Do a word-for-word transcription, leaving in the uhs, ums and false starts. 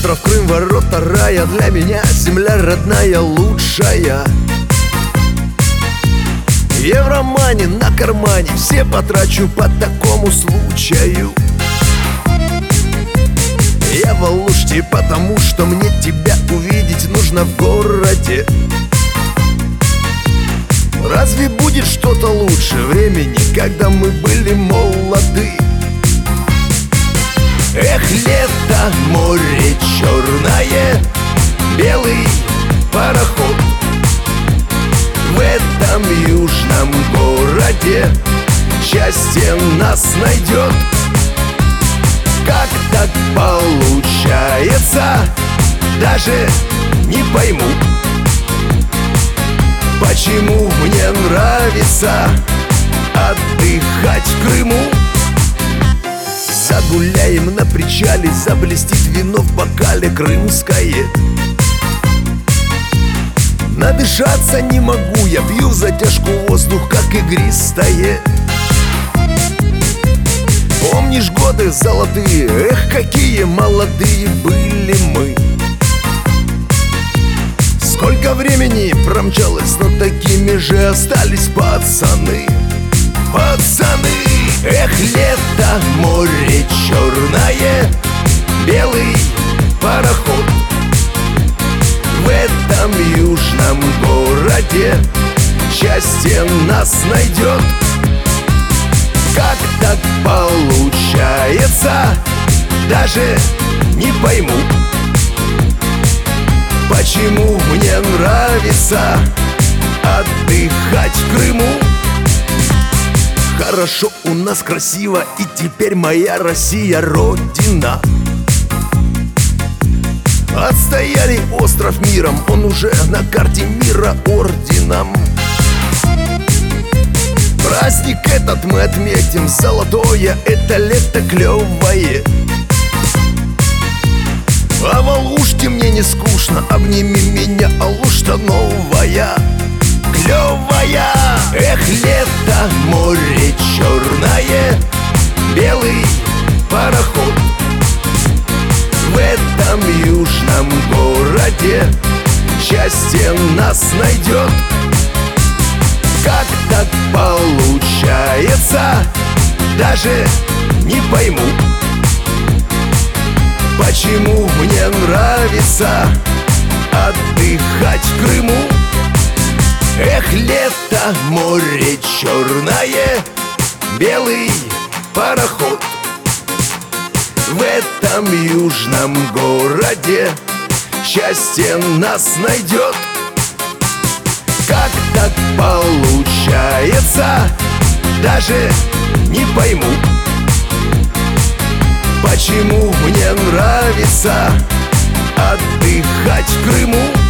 Остров Крым, ворота рая, для меня земля родная, лучшая. Евромани на кармане, все потрачу по такому случаю. Я в Алуште, потому что мне тебя увидеть нужно в городе. Разве будет что-то лучше времени, когда мы были молоды? Эх, лето, море черное, белый пароход. В этом южном городе счастье нас найдет. Как так получается, даже не пойму, почему мне нравится отдыхать в Крыму. Загуляем на причале, заблестит вино в бокале крымское. Надышаться не могу, я пью в затяжку воздух, как игристое. Помнишь годы золотые, эх, какие молодые были мы. Сколько времени промчалось, но такими же остались пацаны. Пацаны, эх, лето, море черное, белый пароход. В этом южном городе счастье нас найдет. Как так получается, даже не пойму, почему мне нравится отдыхать в Крыму. Хорошо, у нас красиво, и теперь моя Россия родина. Отстояли остров миром, он уже на карте мира орденом. Праздник этот мы отметим, золотое это лето клевое. А в Алуште мне не скучно, обними меня, Алушта новая, клевая. Эх, лето, море черное, белый пароход. В этом южном городе счастье нас найдет. Как так получается, даже не пойму, почему мне нравится отдыхать в Крыму. Эх, лето, море черное, белый пароход. В этом южном городе счастье нас найдет. Как так получается, даже не пойму, почему мне нравится отдыхать в Крыму.